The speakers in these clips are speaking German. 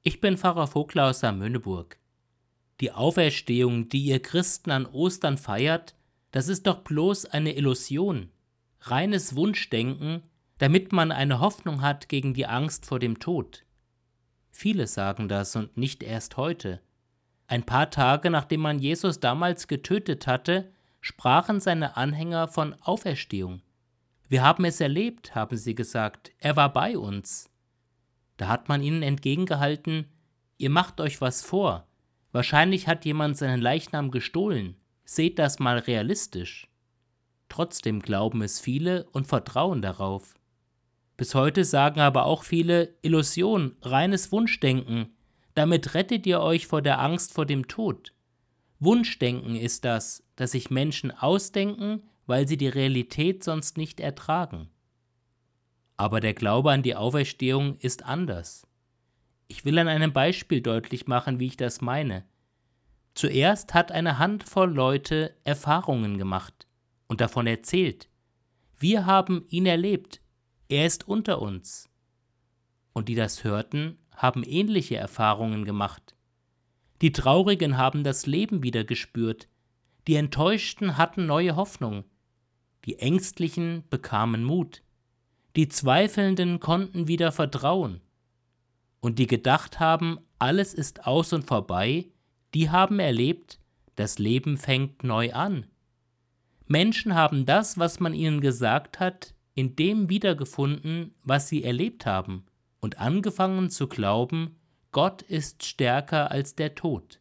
Ich bin Pfarrer Vogler aus Saarmönneburg. Die Auferstehung, die ihr Christen an Ostern feiert, das ist doch bloß eine Illusion, reines Wunschdenken, damit man eine Hoffnung hat gegen die Angst vor dem Tod. Viele sagen das und nicht erst heute. Ein paar Tage nachdem man Jesus damals getötet hatte, sprachen seine Anhänger von Auferstehung. Wir haben es erlebt, haben sie gesagt, er war bei uns. Da hat man ihnen entgegengehalten, ihr macht euch was vor. Wahrscheinlich hat jemand seinen Leichnam gestohlen. Seht das mal realistisch. Trotzdem glauben es viele und vertrauen darauf. Bis heute sagen aber auch viele, Illusion, reines Wunschdenken. Damit rettet ihr euch vor der Angst vor dem Tod. Wunschdenken ist das sich Menschen ausdenken, weil sie die Realität sonst nicht ertragen. Aber der Glaube an die Auferstehung ist anders. Ich will an einem Beispiel deutlich machen, wie ich das meine. Zuerst hat eine Handvoll Leute Erfahrungen gemacht und davon erzählt. Wir haben ihn erlebt, er ist unter uns. Und die das hörten, haben ähnliche Erfahrungen gemacht. Die Traurigen haben das Leben wieder gespürt, die Enttäuschten hatten neue Hoffnung, die Ängstlichen bekamen Mut, die Zweifelnden konnten wieder vertrauen. Und die gedacht haben, alles ist aus und vorbei, die haben erlebt, das Leben fängt neu an. Menschen haben das, was man ihnen gesagt hat, in dem wiedergefunden, was sie erlebt haben, und angefangen zu glauben, Gott ist stärker als der Tod.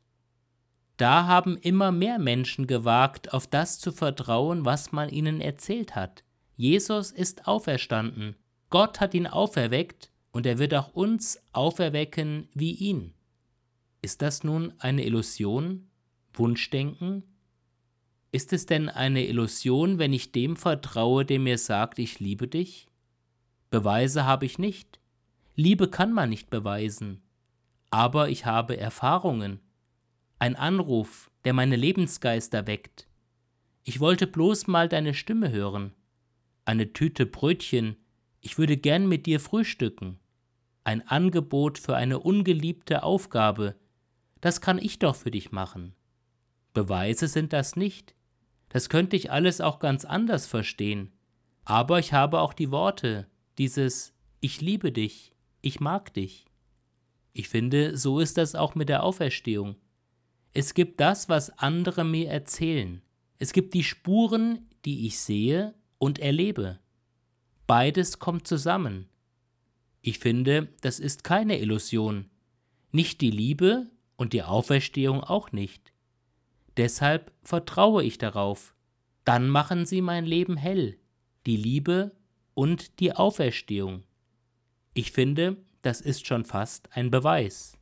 Da haben immer mehr Menschen gewagt, auf das zu vertrauen, was man ihnen erzählt hat. Jesus ist auferstanden, Gott hat ihn auferweckt und er wird auch uns auferwecken wie ihn. Ist das nun eine Illusion? Wunschdenken? Ist es denn eine Illusion, wenn ich dem vertraue, der mir sagt, ich liebe dich? Beweise habe ich nicht. Liebe kann man nicht beweisen. Aber ich habe Erfahrungen. Ein Anruf, der meine Lebensgeister weckt. Ich wollte bloß mal deine Stimme hören. Eine Tüte Brötchen, ich würde gern mit dir frühstücken. Ein Angebot für eine ungeliebte Aufgabe, das kann ich doch für dich machen. Beweise sind das nicht. Das könnte ich alles auch ganz anders verstehen. Aber ich habe auch die Worte, dieses Ich liebe dich, ich mag dich. Ich finde, so ist das auch mit der Auferstehung. Es gibt das, was andere mir erzählen. Es gibt die Spuren, die ich sehe und erlebe. Beides kommt zusammen. Ich finde, das ist keine Illusion. Nicht die Liebe und die Auferstehung auch nicht. Deshalb vertraue ich darauf. Dann machen sie mein Leben hell, die Liebe und die Auferstehung. Ich finde, das ist schon fast ein Beweis.